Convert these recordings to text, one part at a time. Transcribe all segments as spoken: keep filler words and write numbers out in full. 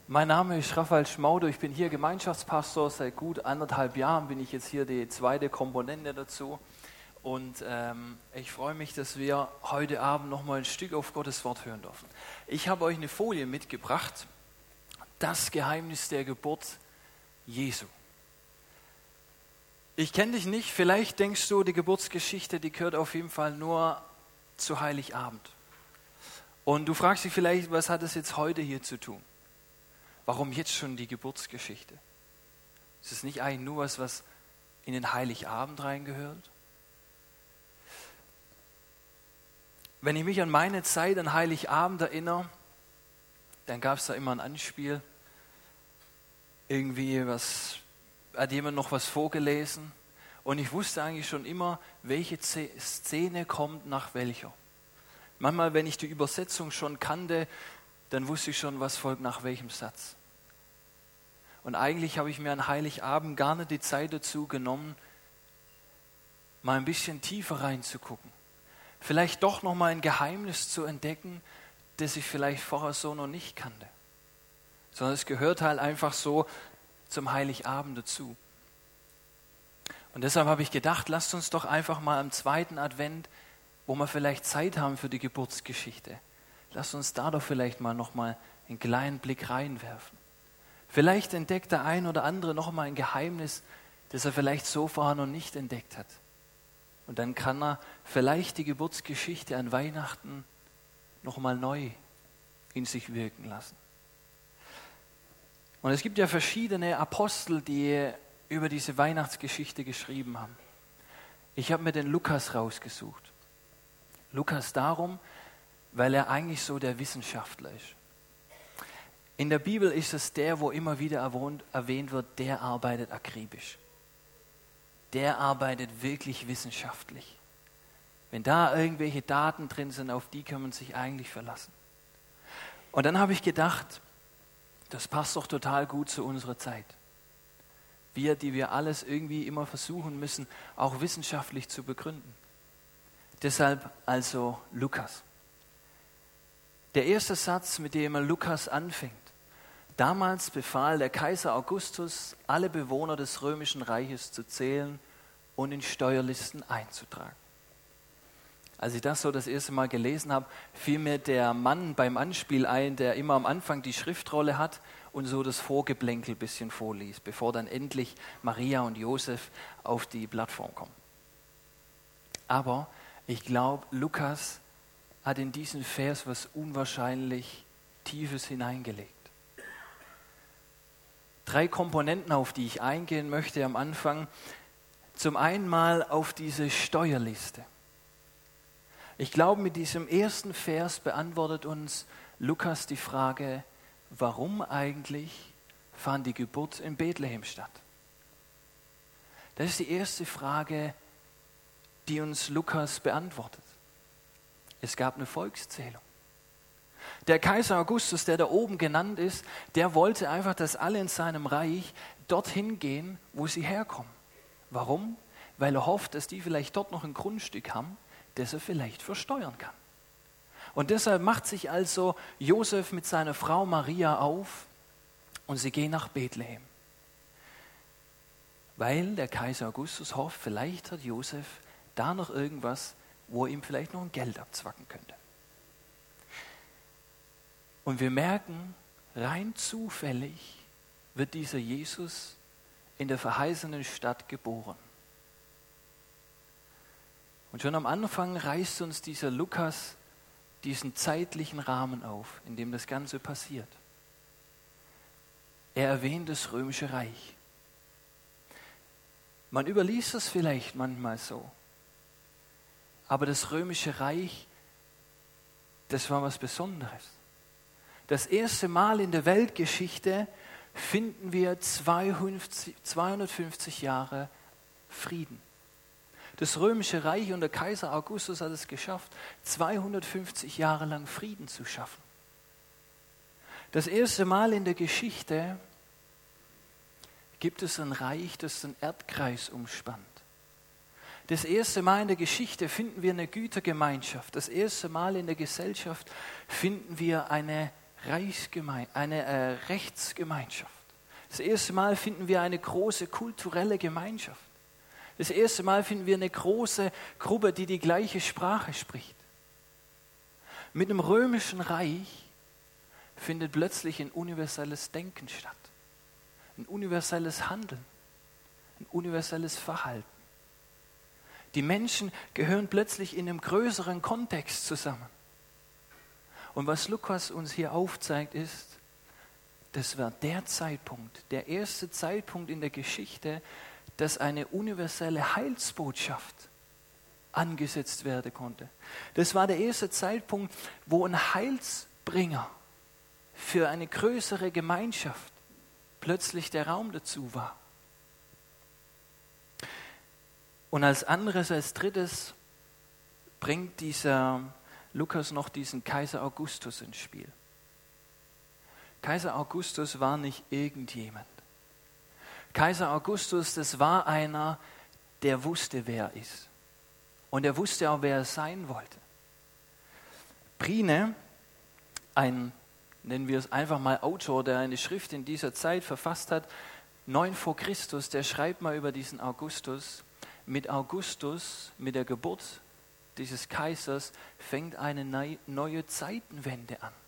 Mein Name ist Raphael Schmauder, ich bin hier Gemeinschaftspastor. Seit gut anderthalb Jahren bin ich jetzt hier die zweite Komponente dazu. Und ähm, ich freue mich, dass wir heute Abend nochmal ein Stück auf Gottes Wort hören dürfen. Ich habe euch eine Folie mitgebracht, das Geheimnis der Geburt Jesu. Ich kenne dich nicht, vielleicht denkst du, die Geburtsgeschichte, die gehört auf jeden Fall nur zu Heiligabend. Und du fragst dich vielleicht, was hat das jetzt heute hier zu tun? Warum jetzt schon die Geburtsgeschichte? Ist es nicht eigentlich nur was, was in den Heiligabend reingehört? Wenn ich mich an meine Zeit, an Heiligabend erinnere, dann gab es da immer ein Anspiel. Irgendwie was, hat jemand noch was vorgelesen. Und ich wusste eigentlich schon immer, welche Szene kommt nach welcher. Manchmal, wenn ich die Übersetzung schon kannte, dann wusste ich schon, was folgt nach welchem Satz. Und eigentlich habe ich mir an Heiligabend gar nicht die Zeit dazu genommen, mal ein bisschen tiefer reinzugucken. Vielleicht doch noch mal ein Geheimnis zu entdecken, das ich vielleicht vorher so noch nicht kannte. Sondern es gehört halt einfach so zum Heiligabend dazu. Und deshalb habe ich gedacht, lasst uns doch einfach mal am zweiten Advent, wo wir vielleicht Zeit haben für die Geburtsgeschichte, lasst uns da doch vielleicht mal noch mal einen kleinen Blick reinwerfen. Vielleicht entdeckt der ein oder andere noch mal ein Geheimnis, das er vielleicht so vorher noch nicht entdeckt hat. Und dann kann er vielleicht die Geburtsgeschichte an Weihnachten noch mal neu in sich wirken lassen. Und es gibt ja verschiedene Apostel, die über diese Weihnachtsgeschichte geschrieben haben. Ich habe mir den Lukas rausgesucht. Lukas darum, weil er eigentlich so der Wissenschaftler ist. In der Bibel ist es der, wo immer wieder erwähnt wird, der arbeitet akribisch. Der arbeitet wirklich wissenschaftlich. Wenn da irgendwelche Daten drin sind, auf die kann man sich eigentlich verlassen. Und dann habe ich gedacht, das passt doch total gut zu unserer Zeit. Wir, die wir alles irgendwie immer versuchen müssen, auch wissenschaftlich zu begründen. Deshalb also Lukas. Der erste Satz, mit dem Lukas anfängt. Damals befahl der Kaiser Augustus, alle Bewohner des römischen Reiches zu zählen und in Steuerlisten einzutragen. Als ich das so das erste Mal gelesen habe, fiel mir der Mann beim Anspiel ein, der immer am Anfang die Schriftrolle hat und so das Vorgeplänkel ein bisschen vorliest, bevor dann endlich Maria und Josef auf die Plattform kommen. Aber ich glaube, Lukas hat in diesen Vers was unwahrscheinlich Tiefes hineingelegt. Drei Komponenten, auf die ich eingehen möchte am Anfang. Zum einen mal auf diese Steuerliste. Ich glaube, mit diesem ersten Vers beantwortet uns Lukas die Frage, warum eigentlich fand die Geburt in Bethlehem statt? Das ist die erste Frage, die uns Lukas beantwortet. Es gab eine Volkszählung. Der Kaiser Augustus, der da oben genannt ist, der wollte einfach, dass alle in seinem Reich dorthin gehen, wo sie herkommen. Warum? Weil er hofft, dass die vielleicht dort noch ein Grundstück haben, das er vielleicht versteuern kann. Und deshalb macht sich also Josef mit seiner Frau Maria auf und sie gehen nach Bethlehem. Weil der Kaiser Augustus hofft, vielleicht hat Josef da noch irgendwas, wo er ihm vielleicht noch ein Geld abzwacken könnte. Und wir merken, rein zufällig wird dieser Jesus in der verheißenen Stadt geboren. Und schon am Anfang reißt uns dieser Lukas diesen zeitlichen Rahmen auf, in dem das Ganze passiert. Er erwähnt das Römische Reich. Man überliest es vielleicht manchmal so. Aber das Römische Reich, das war was Besonderes. Das erste Mal in der Weltgeschichte finden wir zweihundertfünfzig Jahre Frieden. Das Römische Reich und der Kaiser Augustus hat es geschafft, zweihundertfünfzig Jahre lang Frieden zu schaffen. Das erste Mal in der Geschichte gibt es ein Reich, das den Erdkreis umspannt. Das erste Mal in der Geschichte finden wir eine Gütergemeinschaft. Das erste Mal in der Gesellschaft finden wir eine Reichsgeme- eine äh, Rechtsgemeinschaft. Das erste Mal finden wir eine große kulturelle Gemeinschaft. Das erste Mal finden wir eine große Gruppe, die die gleiche Sprache spricht. Mit dem römischen Reich findet plötzlich ein universelles Denken statt, ein universelles Handeln, ein universelles Verhalten. Die Menschen gehören plötzlich in einem größeren Kontext zusammen. Und was Lukas uns hier aufzeigt, ist, das war der Zeitpunkt, der erste Zeitpunkt in der Geschichte, dass eine universelle Heilsbotschaft angesetzt werden konnte. Das war der erste Zeitpunkt, wo ein Heilsbringer für eine größere Gemeinschaft plötzlich der Raum dazu war. Und als anderes, als drittes, bringt dieser Lukas noch diesen Kaiser Augustus ins Spiel. Kaiser Augustus war nicht irgendjemand. Kaiser Augustus, das war einer, der wusste, wer er ist. Und er wusste auch, wer er sein wollte. Pliny, ein, nennen wir es einfach mal Autor, der eine Schrift in dieser Zeit verfasst hat, neun vor Christus, der schreibt mal über diesen Augustus: Mit Augustus, mit der Geburt dieses Kaisers, fängt eine neue Zeitenwende an.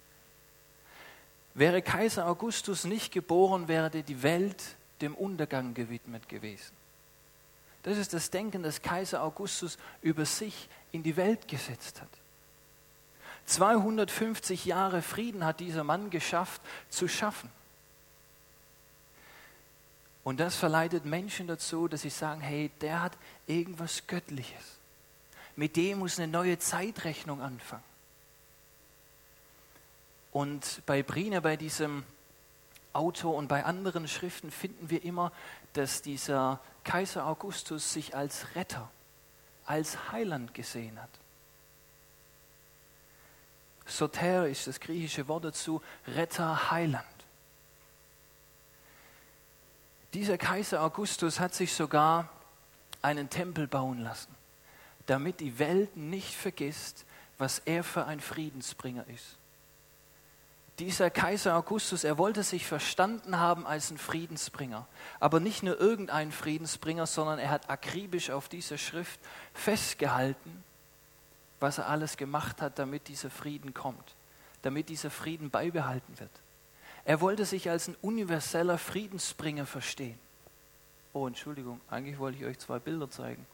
Wäre Kaiser Augustus nicht geboren, wäre die Welt dem Untergang gewidmet gewesen. Das ist das Denken, das Kaiser Augustus über sich in die Welt gesetzt hat. zweihundertfünfzig Jahre Frieden hat dieser Mann geschafft zu schaffen. Und das verleitet Menschen dazu, dass sie sagen, hey, der hat irgendwas Göttliches. Mit dem muss eine neue Zeitrechnung anfangen. Und bei Pliny, bei diesem Autor und bei anderen Schriften finden wir immer, dass dieser Kaiser Augustus sich als Retter, als Heiland gesehen hat. Soter ist das griechische Wort dazu, Retter, Heiland. Dieser Kaiser Augustus hat sich sogar einen Tempel bauen lassen, damit die Welt nicht vergisst, was er für ein Friedensbringer ist. Dieser Kaiser Augustus, er wollte sich verstanden haben als ein Friedensbringer. Aber nicht nur irgendein Friedensbringer, sondern er hat akribisch auf dieser Schrift festgehalten, was er alles gemacht hat, damit dieser Frieden kommt, damit dieser Frieden beibehalten wird. Er wollte sich als ein universeller Friedensbringer verstehen. Oh, Entschuldigung, eigentlich wollte ich euch zwei Bilder zeigen.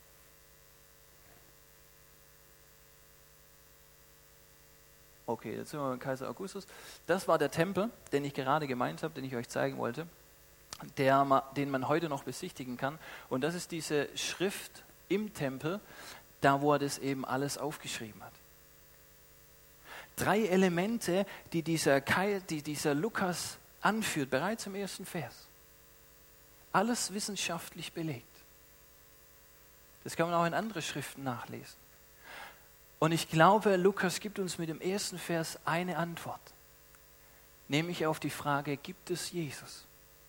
Okay, jetzt sind wir beim Kaiser Augustus. Das war der Tempel, den ich gerade gemeint habe, den ich euch zeigen wollte, der, den man heute noch besichtigen kann. Und das ist diese Schrift im Tempel, da wo er das eben alles aufgeschrieben hat. Drei Elemente, die dieser, Kai, die dieser Lukas anführt, bereits im ersten Vers. Alles wissenschaftlich belegt. Das kann man auch in anderen Schriften nachlesen. Und ich glaube, Lukas gibt uns mit dem ersten Vers eine Antwort, nämlich auf die Frage, gibt es Jesus?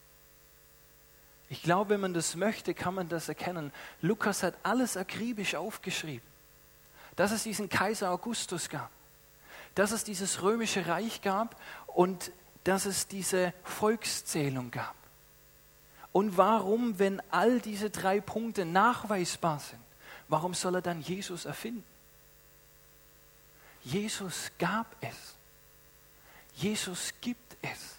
Ich glaube, wenn man das möchte, kann man das erkennen. Lukas hat alles akribisch aufgeschrieben, dass es diesen Kaiser Augustus gab, dass es dieses römische Reich gab und dass es diese Volkszählung gab. Und warum, wenn all diese drei Punkte nachweisbar sind, warum soll er dann Jesus erfinden? Jesus gab es. Jesus gibt es.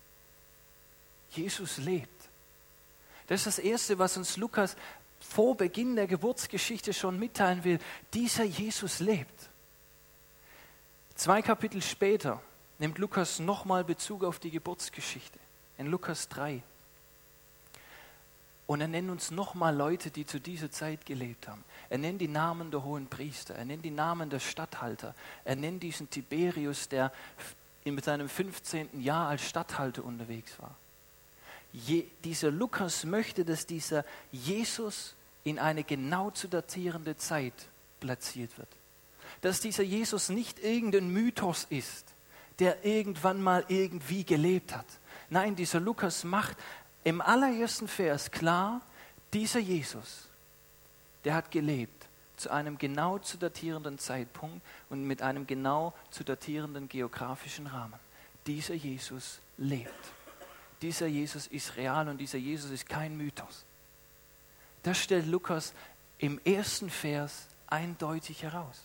Jesus lebt. Das ist das Erste, was uns Lukas vor Beginn der Geburtsgeschichte schon mitteilen will. Dieser Jesus lebt. Zwei Kapitel später nimmt Lukas nochmal Bezug auf die Geburtsgeschichte. In Lukas drei. Und er nennt uns nochmal Leute, die zu dieser Zeit gelebt haben. Er nennt die Namen der hohen Priester, er nennt die Namen der Statthalter, er nennt diesen Tiberius, der mit seinem fünfzehnten Jahr als Statthalter unterwegs war. Je, dieser Lukas möchte, dass dieser Jesus in eine genau zu datierende Zeit platziert wird. Dass dieser Jesus nicht irgendein Mythos ist, der irgendwann mal irgendwie gelebt hat. Nein, dieser Lukas macht im allerersten Vers klar, dieser Jesus, der hat gelebt zu einem genau zu datierenden Zeitpunkt und mit einem genau zu datierenden geografischen Rahmen. dieser Jesus lebt. Dieser Jesus ist real und dieser Jesus ist kein Mythos. Das stellt Lukas im ersten Vers eindeutig heraus.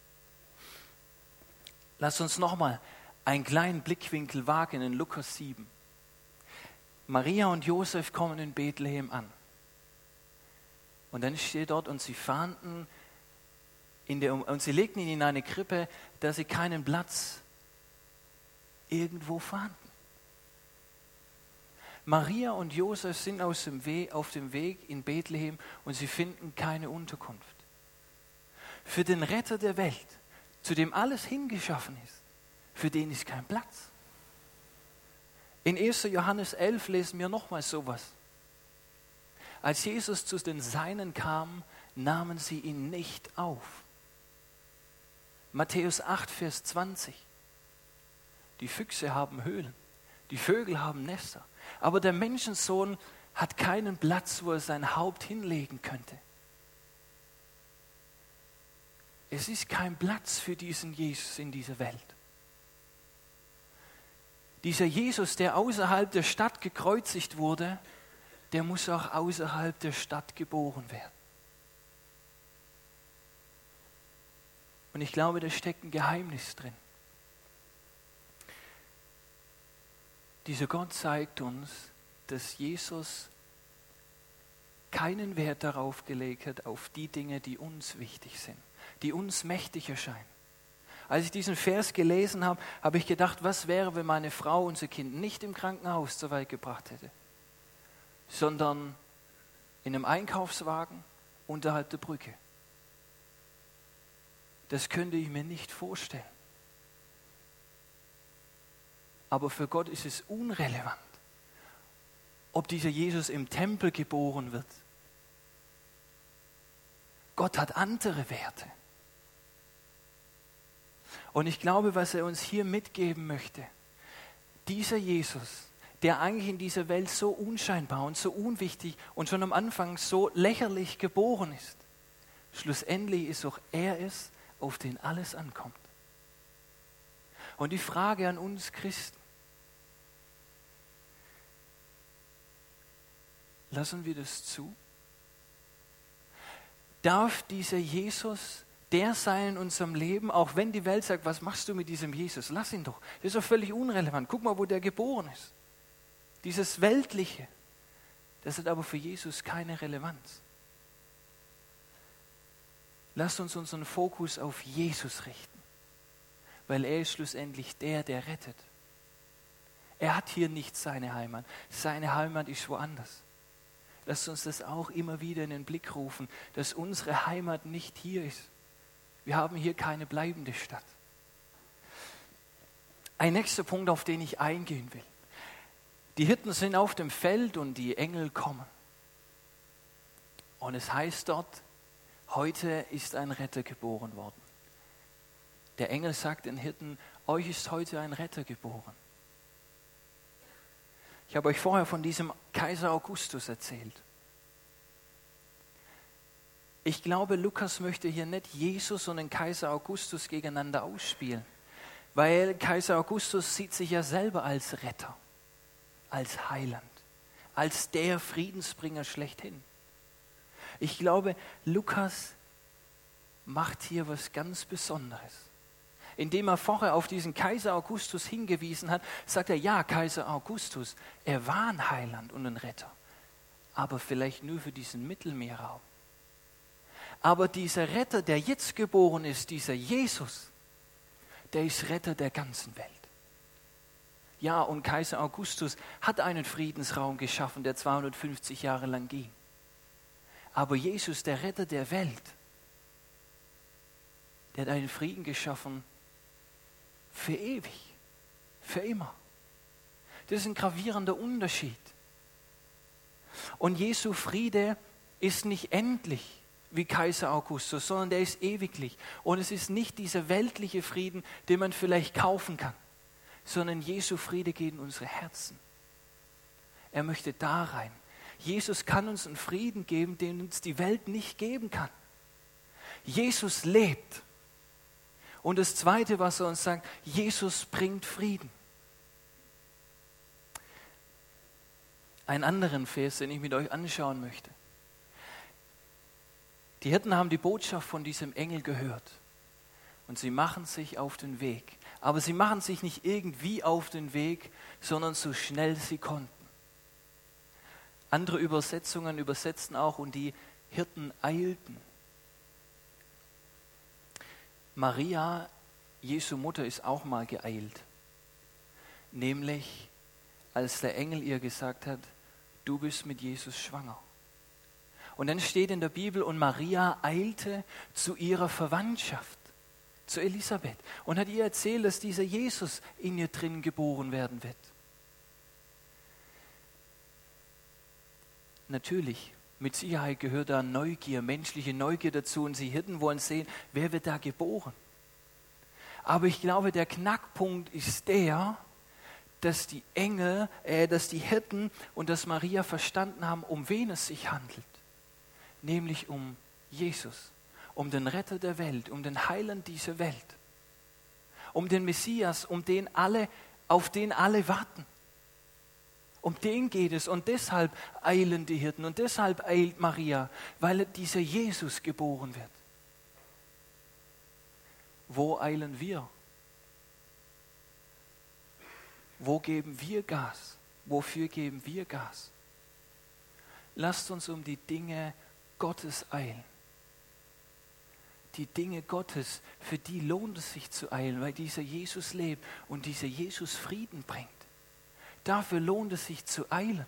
Lass uns nochmal einen kleinen Blickwinkel wagen in Lukas sieben. Maria und Josef kommen in Bethlehem an. Und dann steht dort, und sie fahnden in der, und sie legten ihn in eine Krippe, da sie keinen Platz irgendwo fanden. Maria und Josef sind aus dem Weg, auf dem Weg in Bethlehem und sie finden keine Unterkunft. Für den Retter der Welt, zu dem alles hingeschaffen ist, für den ist kein Platz. In erster Johannes elf lesen wir nochmals sowas. Als Jesus zu den Seinen kam, nahmen sie ihn nicht auf. Matthäus acht, Vers zwanzig. Die Füchse haben Höhlen, die Vögel haben Nester, aber der Menschensohn hat keinen Platz, wo er sein Haupt hinlegen könnte. Es ist kein Platz für diesen Jesus in dieser Welt. Dieser Jesus, der außerhalb der Stadt gekreuzigt wurde, der muss auch außerhalb der Stadt geboren werden. Und ich glaube, da steckt ein Geheimnis drin. Dieser Gott zeigt uns, dass Jesus keinen Wert darauf gelegt hat, auf die Dinge, die uns wichtig sind, die uns mächtig erscheinen. Als ich diesen Vers gelesen habe, habe ich gedacht, was wäre, wenn meine Frau unser Kind nicht im Krankenhaus zur Welt gebracht hätte, sondern in einem Einkaufswagen unterhalb der Brücke. Das könnte ich mir nicht vorstellen. Aber für Gott ist es unrelevant, ob dieser Jesus im Tempel geboren wird. Gott hat andere Werte. Und ich glaube, was er uns hier mitgeben möchte, dieser Jesus, der eigentlich in dieser Welt so unscheinbar und so unwichtig und schon am Anfang so lächerlich geboren ist, schlussendlich ist auch er es, auf den alles ankommt. Und die Frage an uns Christen, lassen wir das zu? Darf dieser Jesus der sein in unserem Leben, auch wenn die Welt sagt, was machst du mit diesem Jesus? Lass ihn doch. Das ist doch völlig unrelevant. Guck mal, wo der geboren ist. Dieses Weltliche, das hat aber für Jesus keine Relevanz. Lasst uns unseren Fokus auf Jesus richten, weil er ist schlussendlich der, der rettet. Er hat hier nicht seine Heimat. Seine Heimat ist woanders. Lasst uns das auch immer wieder in den Blick rufen, dass unsere Heimat nicht hier ist. Wir haben hier keine bleibende Stadt. Ein nächster Punkt, auf den ich eingehen will. Die Hirten sind auf dem Feld und die Engel kommen. Und es heißt dort, heute ist ein Retter geboren worden. Der Engel sagt den Hirten, euch ist heute ein Retter geboren. Ich habe euch vorher von diesem Kaiser Augustus erzählt. Ich glaube, Lukas möchte hier nicht Jesus und den Kaiser Augustus gegeneinander ausspielen, weil Kaiser Augustus sieht sich ja selber als Retter, als Heiland, als der Friedensbringer schlechthin. Ich glaube, Lukas macht hier was ganz Besonderes. Indem er vorher auf diesen Kaiser Augustus hingewiesen hat, sagt er, ja, Kaiser Augustus, er war ein Heiland und ein Retter, aber vielleicht nur für diesen Mittelmeerraum. Aber dieser Retter, der jetzt geboren ist, dieser Jesus, der ist Retter der ganzen Welt. Ja, und Kaiser Augustus hat einen Friedensraum geschaffen, der zweihundertfünfzig Jahre lang ging. Aber Jesus, der Retter der Welt, der hat einen Frieden geschaffen für ewig, für immer. Das ist ein gravierender Unterschied. Und Jesu Friede ist nicht endlich wie Kaiser Augustus, sondern der ist ewiglich. Und es ist nicht dieser weltliche Frieden, den man vielleicht kaufen kann, sondern Jesu Friede geht in unsere Herzen. Er möchte da rein. Jesus kann uns einen Frieden geben, den uns die Welt nicht geben kann. Jesus lebt. Und das Zweite, was er uns sagt, Jesus bringt Frieden. einen anderen Vers, den ich mit euch anschauen möchte. Die Hirten haben die Botschaft von diesem Engel gehört und sie machen sich auf den Weg. Aber sie machen sich nicht irgendwie auf den Weg, sondern so schnell sie konnten. Andere Übersetzungen übersetzen auch, und die Hirten eilten. Maria, Jesu Mutter, ist auch mal geeilt. Nämlich, als der Engel ihr gesagt hat, du bist mit Jesus schwanger. Und dann steht in der Bibel, und Maria eilte zu ihrer Verwandtschaft, zu Elisabeth, und hat ihr erzählt, dass dieser Jesus in ihr drin geboren werden wird. Natürlich, mit Sicherheit gehört da Neugier, menschliche Neugier dazu, und sie Hirten wollen sehen, wer wird da geboren. Aber ich glaube, der Knackpunkt ist der, dass die Engel, äh, dass die Hirten und dass Maria verstanden haben, um wen es sich handelt. Nämlich um Jesus, um den Retter der Welt, um den Heiland dieser Welt, um den Messias, um den alle, auf den alle warten. Um den geht es, und deshalb eilen die Hirten und deshalb eilt Maria, weil dieser Jesus geboren wird. Wo eilen wir? Wo geben wir Gas? Wofür geben wir Gas? Lasst uns um die Dinge Gottes eilen. Die Dinge Gottes, für die lohnt es sich zu eilen, weil dieser Jesus lebt und dieser Jesus Frieden bringt. Dafür lohnt es sich zu eilen.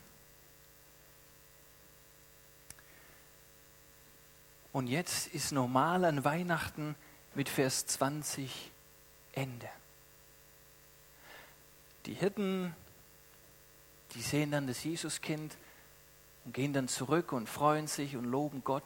Und jetzt ist normal an Weihnachten mit Vers zwanzig Ende. Die Hirten, die sehen dann das Jesuskind und gehen dann zurück und freuen sich und loben Gott.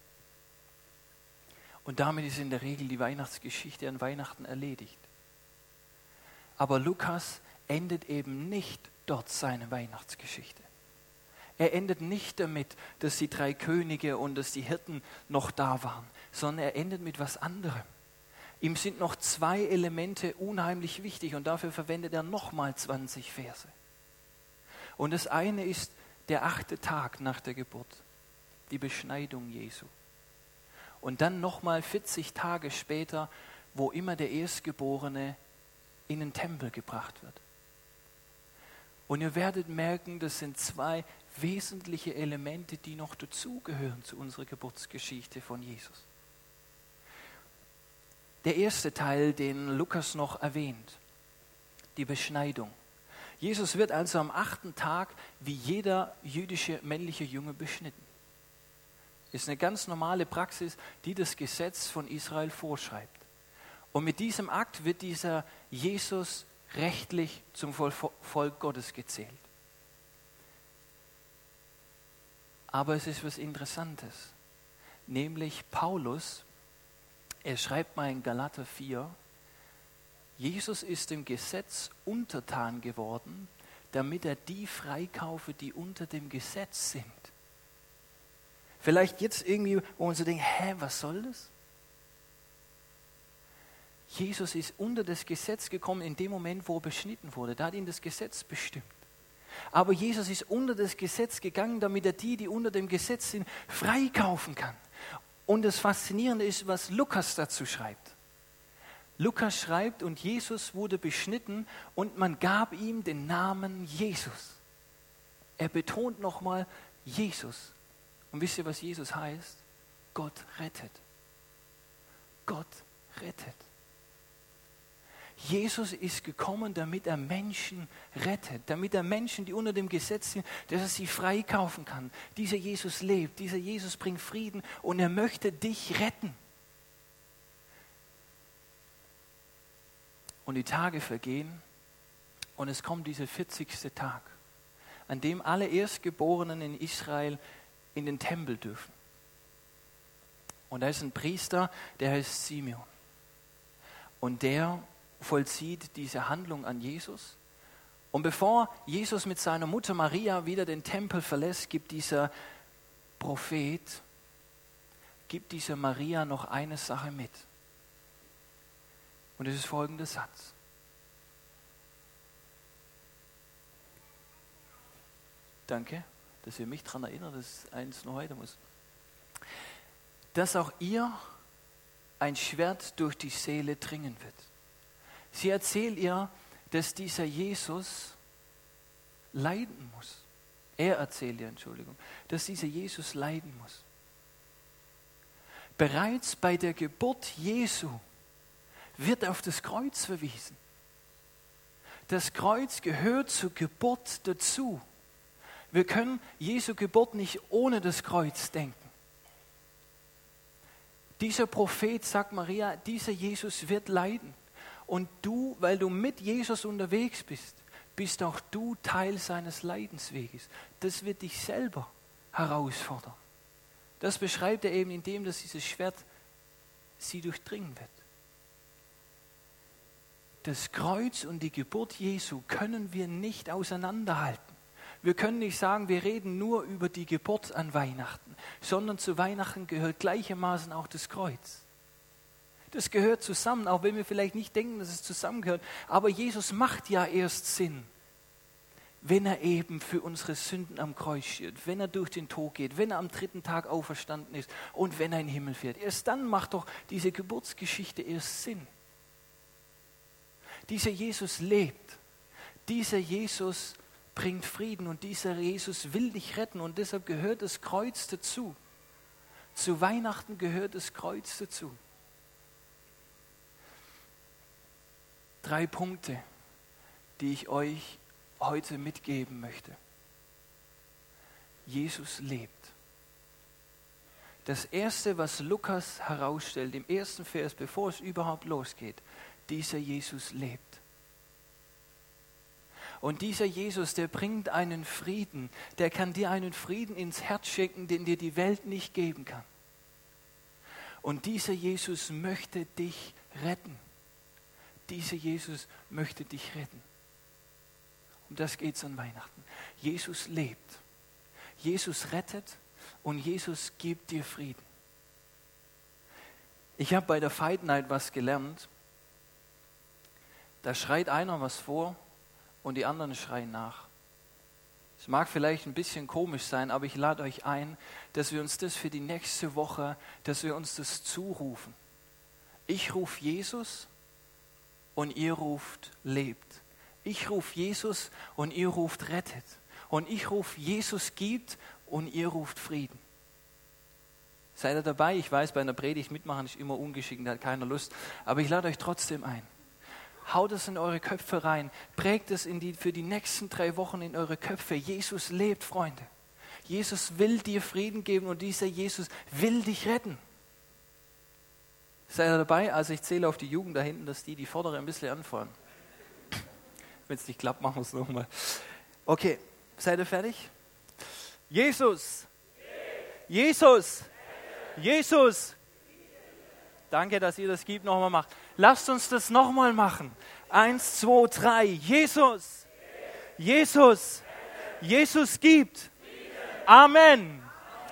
Und damit ist in der Regel die Weihnachtsgeschichte an Weihnachten erledigt. Aber Lukas endet eben nicht dort seine Weihnachtsgeschichte. Er endet nicht damit, dass die drei Könige und dass die Hirten noch da waren, sondern er endet mit was anderem. Ihm sind noch zwei Elemente unheimlich wichtig, und dafür verwendet er nochmal zwanzig Verse. Und das eine ist der achte Tag nach der Geburt, die Beschneidung Jesu. Und dann nochmal vierzig Tage später, wo immer der Erstgeborene in den Tempel gebracht wird. Und ihr werdet merken, das sind zwei wesentliche Elemente, die noch dazugehören zu unserer Geburtsgeschichte von Jesus. Der erste Teil, den Lukas noch erwähnt, die Beschneidung. Jesus wird also am achten Tag wie jeder jüdische männliche Junge beschnitten. Ist eine ganz normale Praxis, die das Gesetz von Israel vorschreibt. Und mit diesem Akt wird dieser Jesus rechtlich zum Volk Gottes gezählt. Aber es ist was Interessantes, nämlich Paulus, er schreibt mal in Galater vier, Jesus ist dem Gesetz untertan geworden, damit er die freikaufe, die unter dem Gesetz sind. Vielleicht jetzt irgendwie, wo man so denkt, hä, was soll das? Jesus ist unter das Gesetz gekommen in dem Moment, wo er beschnitten wurde. Da hat ihn das Gesetz bestimmt. Aber Jesus ist unter das Gesetz gegangen, damit er die, die unter dem Gesetz sind, freikaufen kann. Und das Faszinierende ist, was Lukas dazu schreibt. Lukas schreibt, und Jesus wurde beschnitten und man gab ihm den Namen Jesus. Er betont nochmal Jesus. Und wisst ihr, was Jesus heißt? Gott rettet. Gott rettet. Jesus ist gekommen, damit er Menschen rettet, damit er Menschen, die unter dem Gesetz sind, dass er sie freikaufen kann. Dieser Jesus lebt, dieser Jesus bringt Frieden und er möchte dich retten. Und die Tage vergehen und es kommt dieser vierzigste Tag, an dem alle Erstgeborenen in Israel in den Tempel dürfen. Und da ist ein Priester, der heißt Simeon. Und der vollzieht diese Handlung an Jesus. Und bevor Jesus mit seiner Mutter Maria wieder den Tempel verlässt, gibt dieser Prophet, gibt dieser Maria noch eine Sache mit. Und es ist folgender Satz. Danke, dass ihr mich daran erinnert, dass eins noch heute muss. Dass auch ihr ein Schwert durch die Seele dringen wird. Sie erzählt ihr, dass dieser Jesus leiden muss. Er erzählt ihr, Entschuldigung, dass dieser Jesus leiden muss. Bereits bei der Geburt Jesu wird auf das Kreuz verwiesen. Das Kreuz gehört zur Geburt dazu. Wir können Jesu Geburt nicht ohne das Kreuz denken. Dieser Prophet sagt Maria, dieser Jesus wird leiden. Und du, weil du mit Jesus unterwegs bist, bist auch du Teil seines Leidensweges. Das wird dich selber herausfordern. Das beschreibt er eben, indem dass dieses Schwert sie durchdringen wird. Das Kreuz und die Geburt Jesu können wir nicht auseinanderhalten. Wir können nicht sagen, wir reden nur über die Geburt an Weihnachten, sondern zu Weihnachten gehört gleichermaßen auch das Kreuz. Das gehört zusammen, auch wenn wir vielleicht nicht denken, dass es zusammengehört. Aber Jesus macht ja erst Sinn, wenn er eben für unsere Sünden am Kreuz stirbt, wenn er durch den Tod geht, wenn er am dritten Tag auferstanden ist und wenn er in den Himmel fährt. Erst dann macht doch diese Geburtsgeschichte erst Sinn. Dieser Jesus lebt. Dieser Jesus bringt Frieden und dieser Jesus will dich retten und deshalb gehört das Kreuz dazu. Zu Weihnachten gehört das Kreuz dazu. Drei Punkte, die ich euch heute mitgeben möchte. Jesus lebt. Das Erste, was Lukas herausstellt, im ersten Vers, bevor es überhaupt losgeht, dieser Jesus lebt. Und dieser Jesus, der bringt einen Frieden, der kann dir einen Frieden ins Herz schenken, den dir die Welt nicht geben kann. Und dieser Jesus möchte dich retten. Dieser Jesus möchte dich retten. Um das geht es an Weihnachten. Jesus lebt. Jesus rettet und Jesus gibt dir Frieden. Ich habe bei der Fight Night was gelernt. Da schreit einer was vor und die anderen schreien nach. Es mag vielleicht ein bisschen komisch sein, aber ich lade euch ein, dass wir uns das für die nächste Woche, dass wir uns das zurufen. Ich rufe Jesus und ihr ruft lebt. Ich rufe Jesus und ihr ruft rettet. Und ich rufe Jesus gibt und ihr ruft Frieden. Seid ihr dabei? Ich weiß, bei einer Predigt mitmachen ist immer ungeschickt, da hat keiner Lust. Aber ich lade euch trotzdem ein. Haut es in eure Köpfe rein. Prägt es in die, für die nächsten drei Wochen in eure Köpfe. Jesus lebt, Freunde. Jesus will dir Frieden geben und dieser Jesus will dich retten. Seid ihr dabei? Also ich zähle auf die Jugend da hinten, dass die die Vordere ein bisschen anfahren. Wenn es nicht klappt, machen wir es nochmal. Okay, seid ihr fertig? Jesus! Jesus! Jesus! Danke, dass ihr das gibt, nochmal macht. Lasst uns das nochmal machen. Eins, zwei, drei. Jesus! Jesus! Jesus gibt! Amen!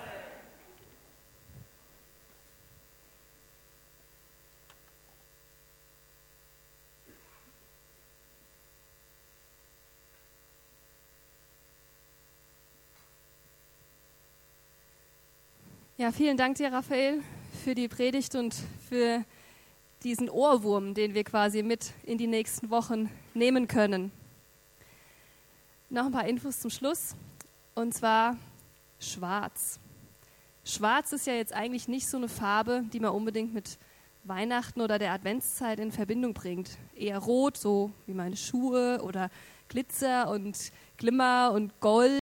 Ja, vielen Dank dir, Raphael, für die Predigt und für diesen Ohrwurm, den wir quasi mit in die nächsten Wochen nehmen können. Noch ein paar Infos zum Schluss, und zwar Schwarz. Schwarz ist ja jetzt eigentlich nicht so eine Farbe, die man unbedingt mit Weihnachten oder der Adventszeit in Verbindung bringt. Eher rot, so wie meine Schuhe, oder Glitzer und Glimmer und Gold.